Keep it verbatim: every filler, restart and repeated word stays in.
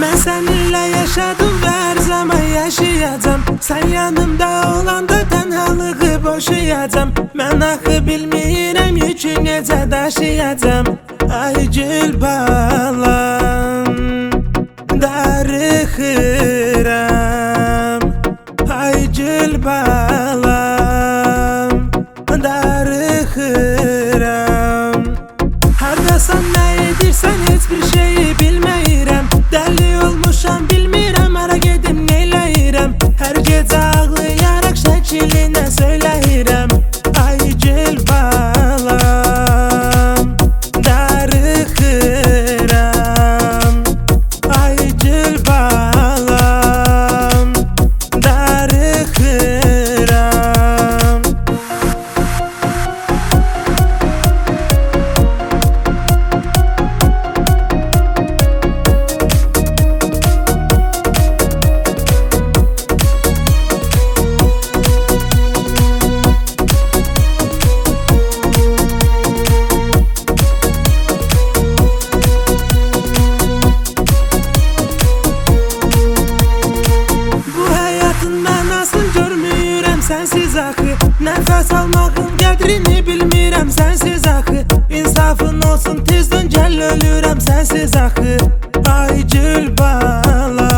Mən səninlə yaşadım və hər zaman yaşayacam. Sən yanımda olanda tənhalığı boşayacam. Mən axı bilmirəm yükü necə daşıyacam. Ay gül balam, darıxıram. Ay gül balam, darıxıram. Hardasan, nə edirsən, heç bir şeyi bilməyirəm. Dəli olmuşam, bilmirəm hara gedim, neyləyirəm. Hər gecə ağlayaraq şəkilinə söyləyirəm. Ay gül balam, darıxıram. Ay gül balam, darıxıram. Sənsiz axı, nəfəs almağın qədrini bilmirəm. Sənsiz axı, insafın olsun tez dön gəl, ölürəm sənsiz axı. Ay gül balam.